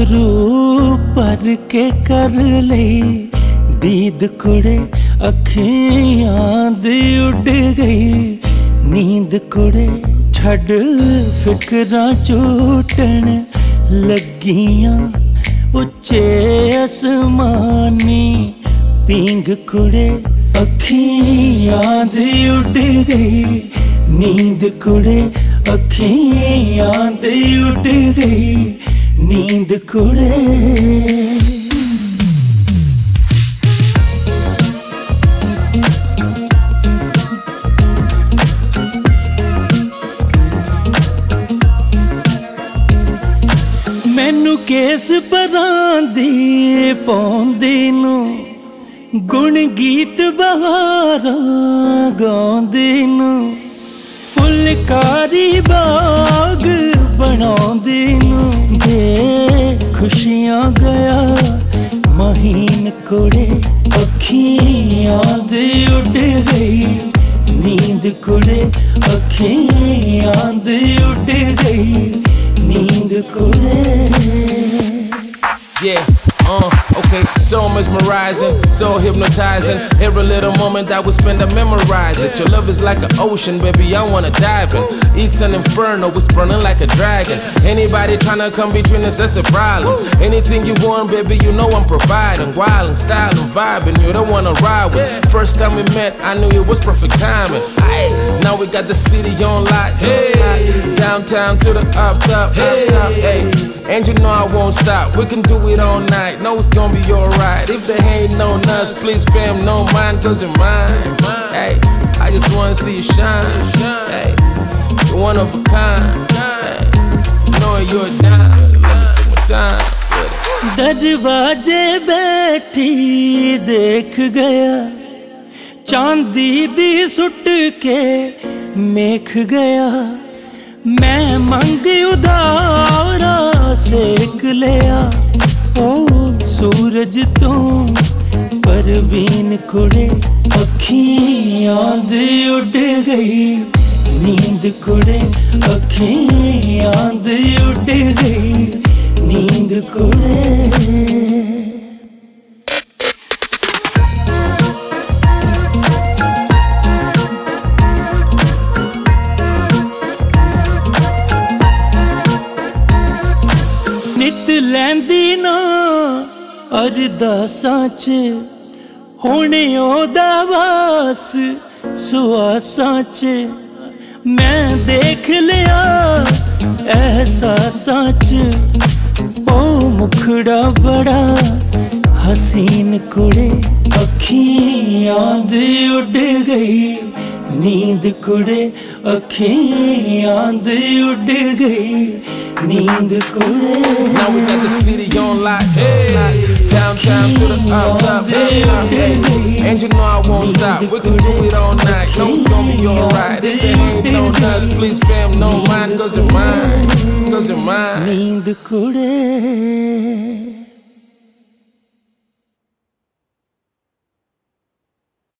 रूप पर के कर ले दीद कुड़े अखियां दी उड़ गई नींद कुड़े छड़ फिकरां झूटन लगियां उच्चे आसमानी पींग कुड़े अखियां दी उड़ गई नींद कुड़े अखियां दी उड़ गई नींद कुड़े। मैनू केस परांदी पौंदी नू गुण गीत बहारां गाउंदी नू फुलकारी बाग बनाउंदी नू दे खुशियां गया महीन कुड़े अखियां दी उड़ गई नींद कुड़े अखियां दी उड़ गई नींद कुड़े। Yeah, okay, so mesmerizing, so hypnotizing. Every little moment that we spend, I memorize it. Your love is like an ocean, baby, I wanna dive in. It's an inferno, it's burning like a dragon. Anybody tryna come between us, that's a problem. Anything you want, baby, you know I'm providing. Wildin', styling, vibing, you don't wanna ride with. First time we met, I knew it was perfect timing. Aye, now we got the city on lock. Hey, downtown to the up top, hey. And you know I won't stop, we can do it all night, know it's gonna be alright. If there ain't no nuts, please spam no mind, cause you're mine. Hey, I just wanna see you shine. Hey, you're one of a kind. Hey, knowing you're a dime, so let me take my time with it. दरवाजे बैठी देख गया चांदी दी suit के मेख गया मैं मंग उधारा सेक लिया ओ सूरज तो परवीन कुड़े अखियां दी उड़ गई नींद कुड़े अखियां दी उड़ गई नींद कुड़े। नित लैंदी ना अरदासां च होने ओदा वास सुआसां च मैं देख लिया एहसासां च ओ मुखड़ा बड़ा हसीन कुड़े अखियां दी उड़ गई नींद कुड़े अखियां दी उड़ गई नींद कुड़े। Now we got the city on lock, hey, downtown to the up top, hey. And you know I won't stop, we can do it all night, know it's gonna be alright. If there ain't no nuts, please spam no mind, cause you're mine, cause you're mine. नींद कुड़े।